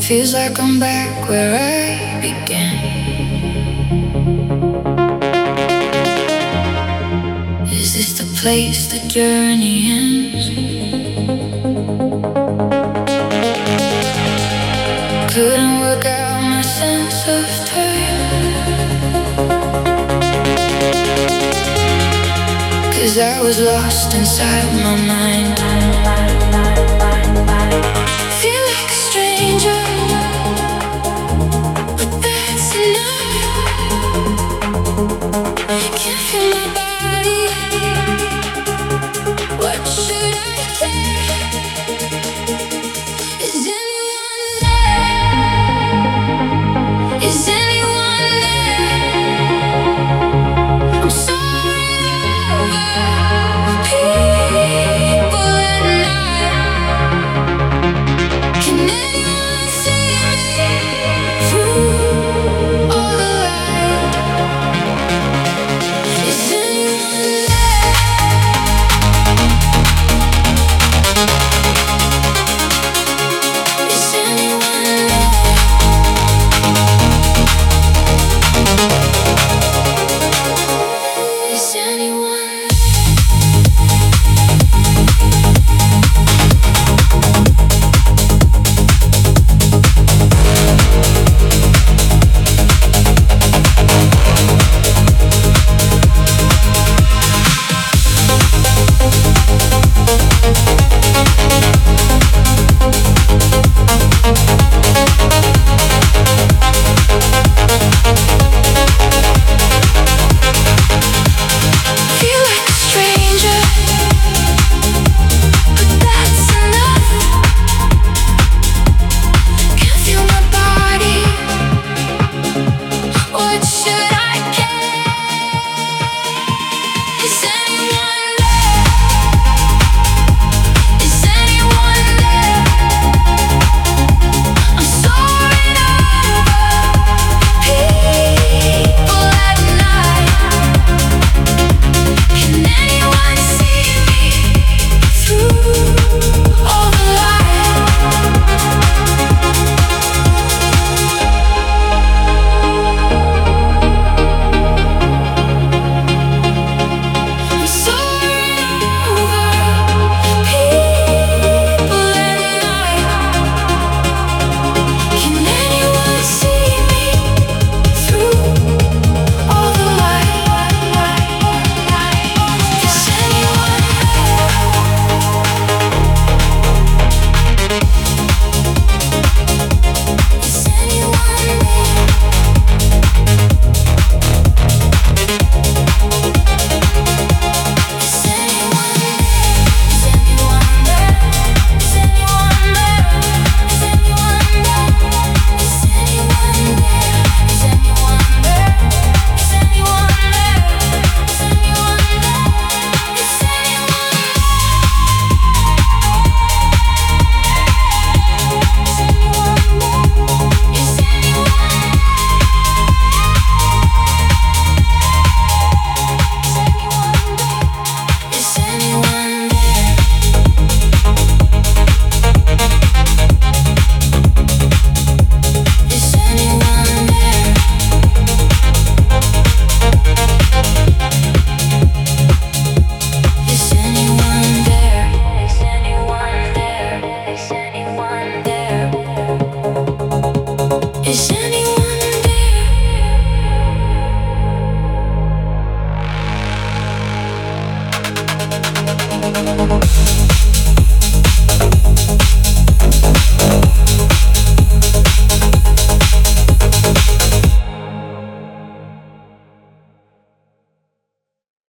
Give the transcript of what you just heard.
Feels like I'm back where I began. Is this the place the journey ends? Couldn't work out my sense of time, 'cause I was lost inside my mind. Feel like a stranger, but that's enough. Can't feel my body. What should I care? Is anyone there? Is anyone there? I'm sorry over people at night. Can anyone see me through all the light? Is anyone there? Is anyone there? Is anyone feel like a stranger, but that's enough. Can't feel my body. What should I care? Is anyone there? Is anyone there? I'm soaring over people at night. Can anyone see me through all the light? I'm soaring over people at night. Can anyone see me through all the light? Is anyone Is anyone there?